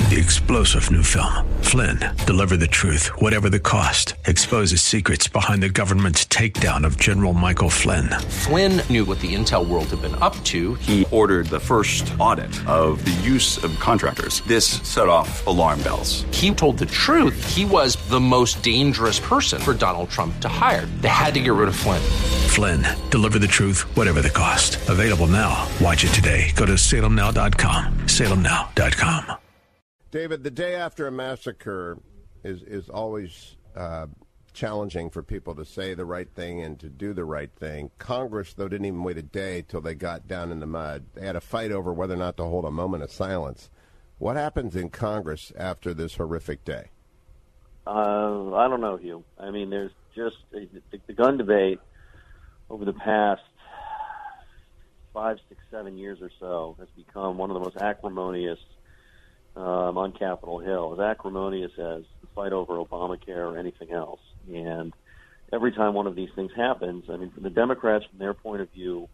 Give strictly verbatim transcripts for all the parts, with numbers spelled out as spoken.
The explosive new film, Flynn, deliver the truth, whatever the cost, exposes secrets behind the government's takedown of General Michael Flynn. Flynn knew what the intel world had been up to. He ordered the first audit of the use of contractors. This set off alarm bells. He told the truth. He was the most dangerous person for Donald Trump to hire. They had to get rid of Flynn. Flynn, deliver the truth, whatever the cost. Available now. Watch it today. Go to salem now dot com. salem now dot com. David, the day after a massacre is is always uh, challenging for people to say the right thing and to do the right thing. Congress, though, didn't even wait a day till they got down in the mud. They had a fight over whether or not to hold a moment of silence. What happens in Congress after this horrific day? Uh, I don't know, Hugh. I mean, there's just the, the gun debate over the past five, six, seven years or so has become one of the most acrimonious Um, on Capitol Hill, as acrimonious as the fight over Obamacare or anything else. And every time one of these things happens, I mean, the Democrats, from their point of view,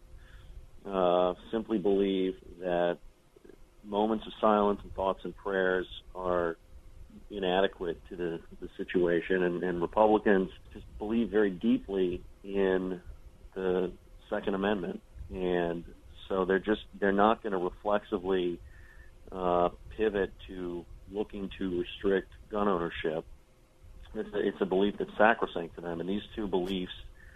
uh, simply believe that moments of silence and thoughts and prayers are inadequate to the, the situation. And, and Republicans just believe very deeply in the Second Amendment. And so they're just, they're not going to reflexively Uh, pivot to looking to restrict gun ownership. It's a, it's a belief that's sacrosanct to them, and these two beliefs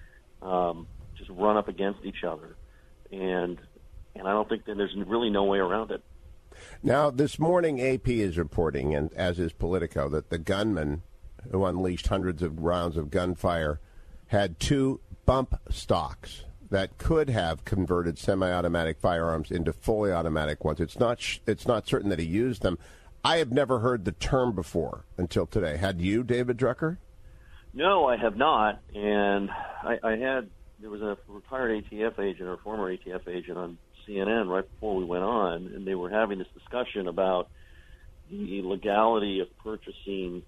um, just run up against each other, and and I don't think that there's really no way around it. Now, this morning, A P is reporting, and as is Politico, that the gunman who unleashed hundreds of rounds of gunfire had two bump stocks that could have converted semi-automatic firearms into fully automatic ones. It's not sh- it's not certain that he used them. I have never heard the term before until today. Had you, David Drucker? No, I have not. And I, I had, there was a retired A T F agent or former A T F agent on C N N right before we went on, and they were having this discussion about the legality of purchasing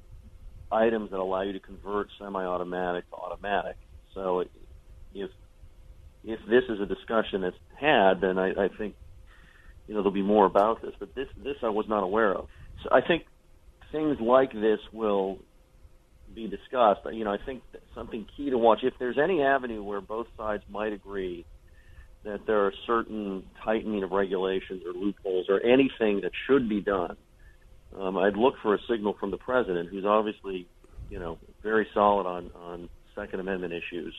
items that allow you to convert semi-automatic to automatic. So if If this is a discussion that's had, then I, I think, you know, there'll be more about this. But this, this I was not aware of. So I think things like this will be discussed. You know, I think that something key to watch, if there's any avenue where both sides might agree that there are certain tightening of regulations or loopholes or anything that should be done, um, I'd look for a signal from the president, who's obviously, you know, very solid on, on Second Amendment issues.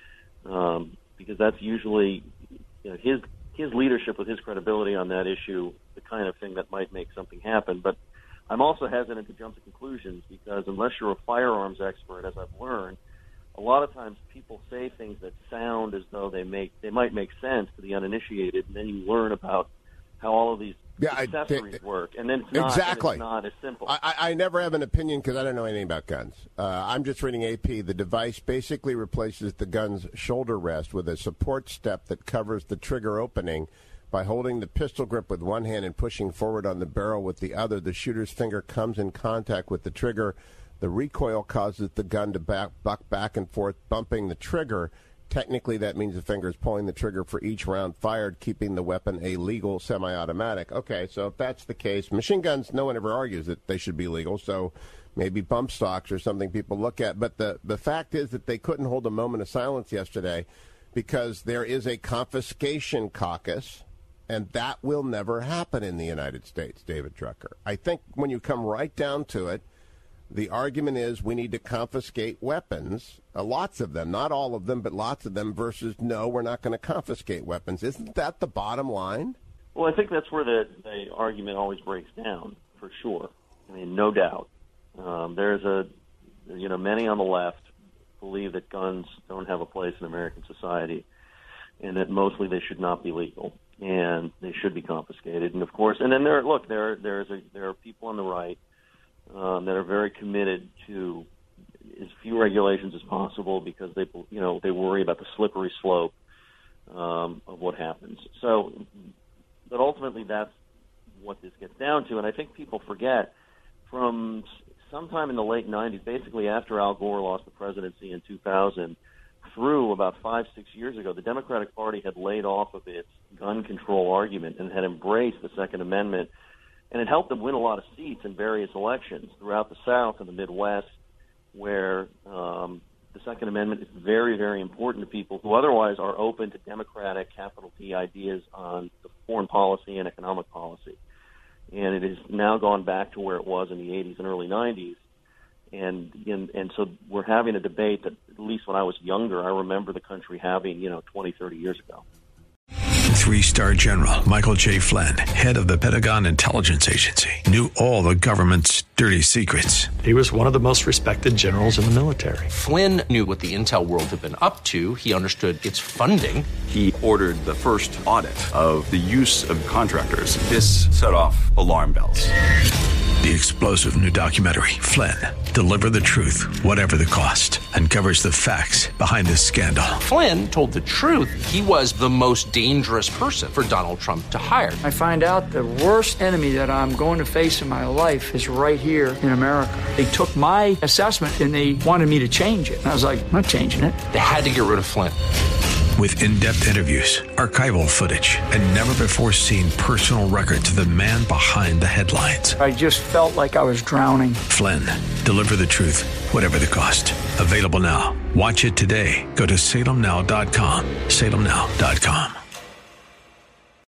Um, because that's usually, you know, his his leadership with his credibility on that issue, the kind of thing that might make something happen. But I'm also hesitant to jump to conclusions, because unless you're a firearms expert, as I've learned, a lot of times people say things that sound as though they make they might make sense to the uninitiated, and then you learn about how all of these yeah, accessories I, they, work, and then it's not, exactly. and it's not as simple. I, I never have an opinion because I don't know anything about guns. Uh, I'm just reading A P. The device basically replaces the gun's shoulder rest with a support step that covers the trigger opening. By holding the pistol grip with one hand and pushing forward on the barrel with the other, the shooter's finger comes in contact with the trigger. The recoil causes the gun to back, buck back and forth, bumping the trigger. Technically, that means the finger is pulling the trigger for each round fired, keeping the weapon a legal semi-automatic. Okay, so if that's the case, machine guns, no one ever argues that they should be legal, so maybe bump stocks or something people look at. But the, the fact is that they couldn't hold a moment of silence yesterday because there is a confiscation caucus, and that will never happen in the United States, David Drucker. I think when you come right down to it, the argument is we need to confiscate weapons, uh, lots of them, not all of them, but lots of them, versus no, we're not going to confiscate weapons. Isn't that the bottom line? Well, I think that's where the, the argument always breaks down, for sure. I mean, no doubt. Um, there's a, you know, many on the left believe that guns don't have a place in American society, and that mostly they should not be legal, and they should be confiscated. And of course, and then there, look, there, there's a, there are people on the right Um, that are very committed to as few regulations as possible because they, you know, they worry about the slippery slope um, of what happens. So, but ultimately, that's what this gets down to. And I think people forget from sometime in the late nineties, basically after Al Gore lost the presidency in two thousand, through about five, six years ago, the Democratic Party had laid off of its gun control argument and had embraced the Second Amendment And it helped them win a lot of seats in various elections throughout the South and the Midwest, where um, the Second Amendment is very, very important to people who otherwise are open to democratic, capital T ideas on the foreign policy and economic policy. And it has now gone back to where it was in the eighties and early nineties. And, and and so we're having a debate that, at least when I was younger, I remember the country having, you know, twenty, thirty years ago. Three-star General Michael J. Flynn, head of the Pentagon Intelligence Agency, knew all the government's dirty secrets. He was one of the most respected generals in the military. Flynn knew what the intel world had been up to. He understood its funding. He ordered the first audit of the use of contractors. This set off alarm bells. The explosive new documentary, Flynn, Deliver the Truth, Whatever the Cost, uncovers the facts behind this scandal. Flynn told the truth. He was the most dangerous person for Donald Trump to hire. I find out the worst enemy that I'm going to face in my life is right here in America. They took my assessment and they wanted me to change it. And I was like, I'm not changing it. They had to get rid of Flynn. With in-depth interviews, archival footage, and never-before-seen personal records of the man behind the headlines. I just felt like I was drowning. Flynn, Deliver the Truth, Whatever the Cost. Available now. Watch it today. Go to Salem Now dot com. Salem Now dot com.